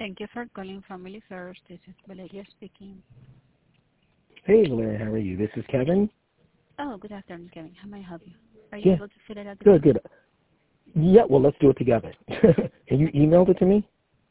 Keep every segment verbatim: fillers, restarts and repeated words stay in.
Thank you for calling Family First. This is Valeria speaking. Hey, Valeria, how are you? This is Kevin. Oh, good afternoon, Kevin. How may I help you? Are you Yeah. able to fill it out Good, together? good. Yeah, well, let's do it together. Can you emailed it to me?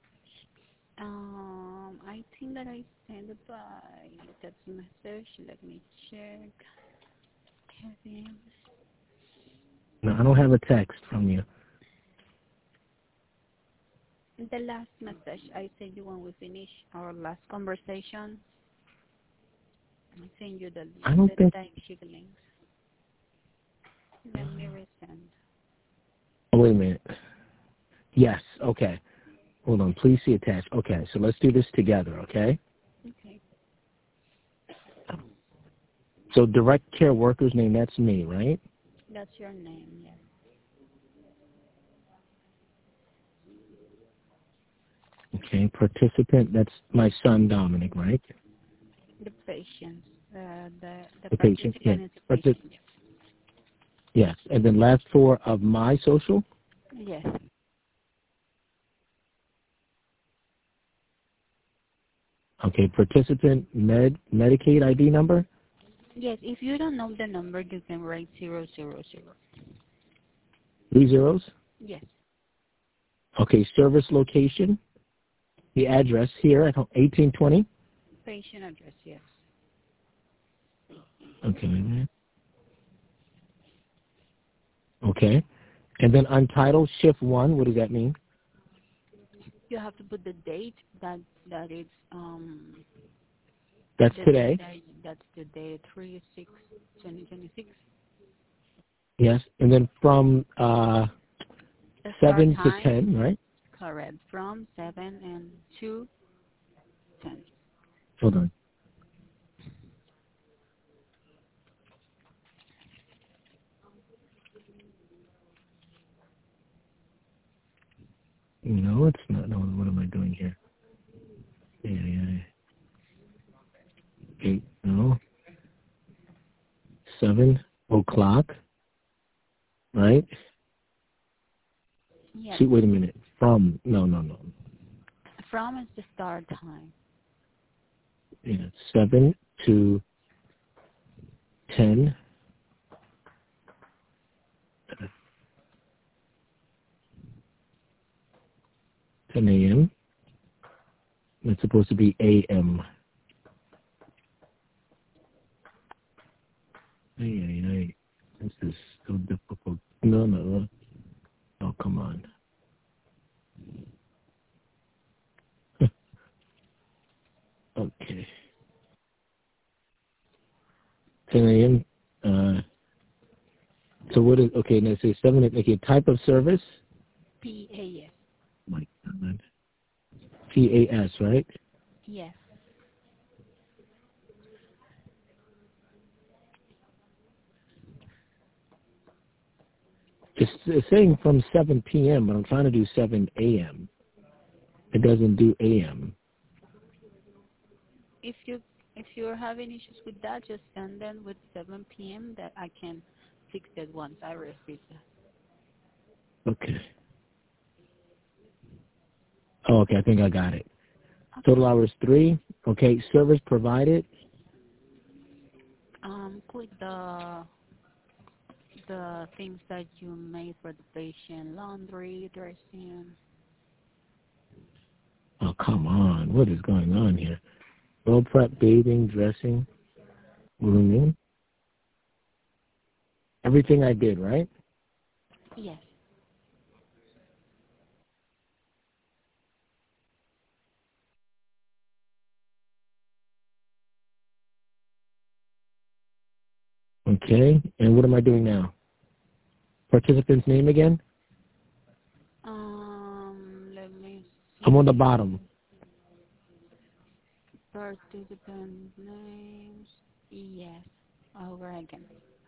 Um, I think that I sent it by text message. Let me check. Kevin. No, I don't have a text from you. The last message I sent you when we finish our last conversation. I sent you the, I don't the think... timesheet links. Let me resend. Oh, wait a minute. Yes, okay. Hold on, please see attached. Okay, so let's do this together, okay? Okay. So direct care worker's name, that's me, right? That's your name, yes. Okay, participant, that's my son, Dominic, right? The patient. Uh, the the The patient, yeah. participant is the Partic- patient, yes. yes, and then last four of my social? Yes. Okay, participant med Medicaid I D number? Yes, if you don't know the number, you can write zero zero zero. Three zeros? Yes. Okay, service location, the address here at eighteen twenty. Patient address, yes. Okay. Okay. And then untitled shift one, what does that mean? You have to put the date that that it's um That's the date today. that that's today three six twenty twenty six. Yes. And then from uh, The start seven to time, ten, right? correct, from seven and to ten. Hold on. No, it's not. No, what am I doing here? Yeah, yeah. Eight, no. Seven o'clock, right? Yes. See, wait a minute. From, no, no, no. From is the start time. Yeah, seven to ten. ten a.m. It's supposed to be a m. Ay, ay, ay. This is so difficult. No, no. Oh, come on. Okay. ten a.m. Uh, so what is, okay, now say seven, okay, type of service? P A S. My God. P A S, right? Yes. It's, it's saying from seven p.m., but I'm trying to do seven a.m. It doesn't do a m. If you if you're having issues with that, just send them with seven p m that I can fix it once I receive that. Okay. Oh, okay, I think I got it. Okay. Total hours three. Okay, service provided. Um, click the the things that you made for the patient: laundry, dressing. Oh, come on. What is going on here? Well prep, bathing, dressing, grooming. Everything I did, right? Yes. Okay, and what am I doing now? Participant's name again? Um, let me I'm on the see. bottom. Participant names. Yes. Over again.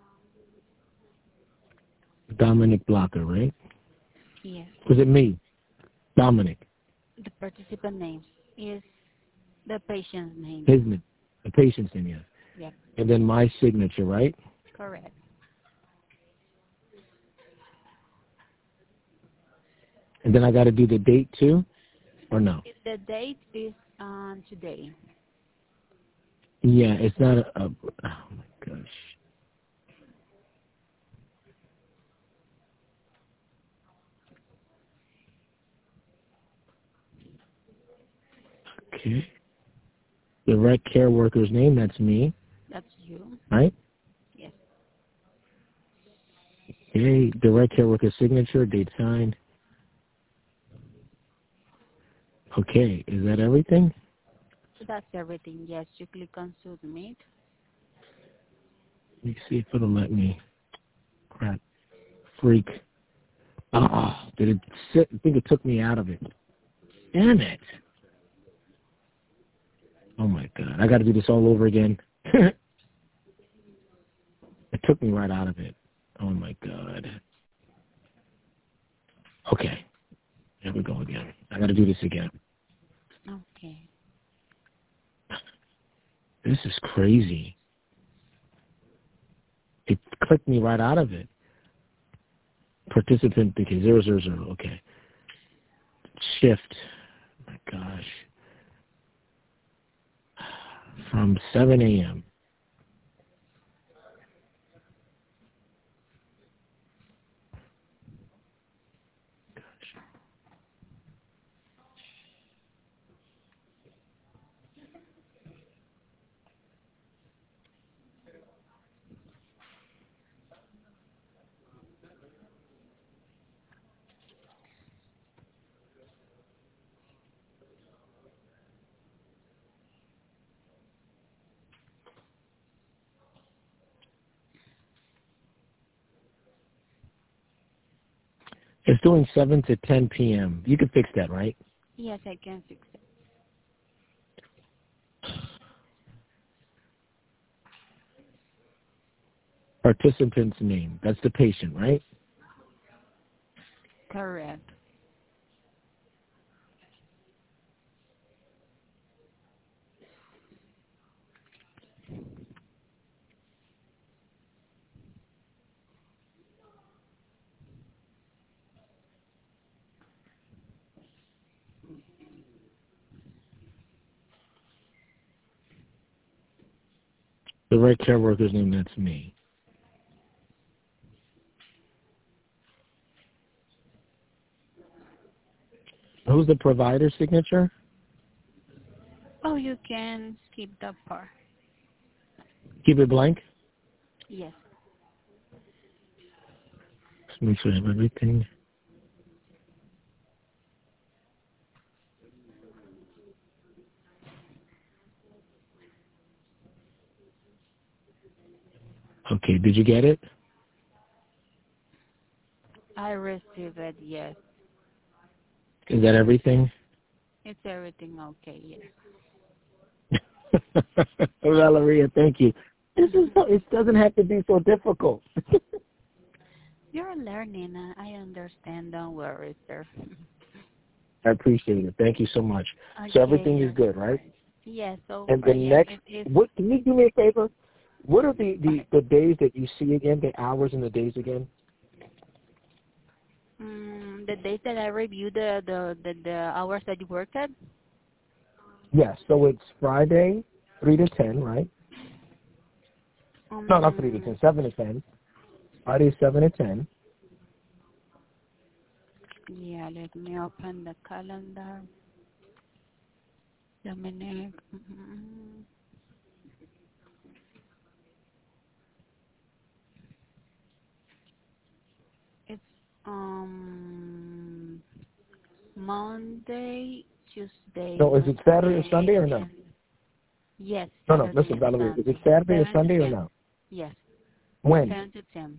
Dominic Blocker, right? Yes. Was it me? Dominic. The participant names is the patient's name. His name. The patient's name, yes. Yep. And then my signature, right? Correct. And then I got to do the date too? or no? The date is um, today. Yeah, it's not a, a. Oh my gosh. Okay. Direct care worker's name, that's me. That's you. Right? Yes. Okay. Direct care worker's signature, date signed. Okay. Is that everything? That's everything. Yes, you click on submit. Let me see if it'll let me. Crap. Freak. Ah, oh, did it sit? I think it took me out of it. Damn it. Oh my God. I got to do this all over again. It took me right out of it. Oh my God. Okay. Here we go again. I got to do this again. Okay. This is crazy. It clicked me right out of it. Participant, okay, zero, zero, zero, okay. Shift, oh my gosh. From seven a.m. It's doing seven to ten p.m. You can fix that, right? Yes, I can fix it. Participant's name. That's the patient, right? Correct. The right care worker's name, that's me. Who's the provider's signature? Oh, you can skip that part. Keep it blank? Yes. Let's make sure I have everything. Okay, did you get it? I received it, yes. Is that everything? It's everything okay, yes. Valeria, thank you. This is so, it doesn't have to be so difficult. You're learning, and I understand. Don't worry, sir. I appreciate it. Thank you so much. Okay, So everything yes. is good, right? Yes, so And far, the yes. next, It is. what? Can you do me a favor? What are the, the, Okay. the days that you see again, the hours and the days again? Mm, the days that I review the, the, the, the hours that you worked at? Yes, so it's Friday, three to ten, right? Um, No, not three to ten, seven to ten. Friday, seven to ten. Yeah, let me open the calendar. Dominic. Mm-hmm. It's um Monday, Tuesday, No, is it Saturday or Sunday Wednesday, or no? and yes, No, no, Saturday listen, and Valerie, is it Sunday. Saturday or Seven to Sunday or ten. no? Yes, When? seven to ten.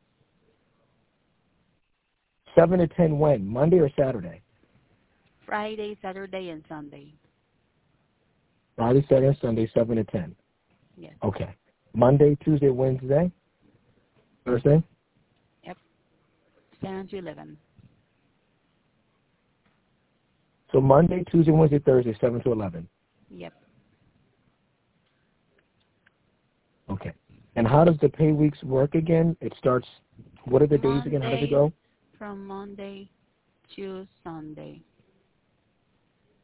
seven to ten when? Monday or Saturday? Friday, Saturday, and Sunday. Friday, Saturday, Sunday, seven to ten. Yes. Okay. Monday, Tuesday, Wednesday, Thursday? Yep. Seven to eleven. So Monday, Tuesday, Wednesday, Thursday, seven to eleven. Yep. Okay. And how does the pay weeks work again? It starts, what are the days again? How does it Monday go? from Monday to Sunday.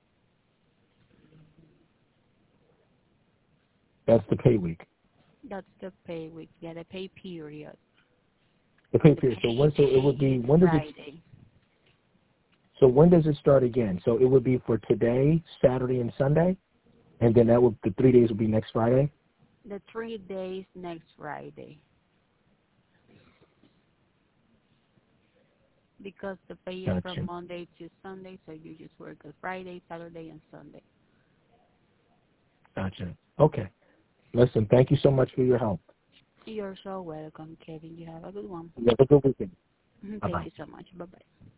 That's the pay week. That's the pay week. Yeah, the pay period. The pay The period. So pay when? So it would be is when does it? Friday. So when does it start again? So it would be for today, Saturday, and Sunday, and then that would the three days would be next Friday. The three days next Friday. Because the pay is Gotcha. from Monday to Sunday, so you just work a Friday, Saturday, and Sunday. Gotcha. Okay. Listen, thank you so much for your help. You're so welcome, Kevin. You have a good one. You have a good weekend. Thank Bye-bye. you so much. Bye-bye.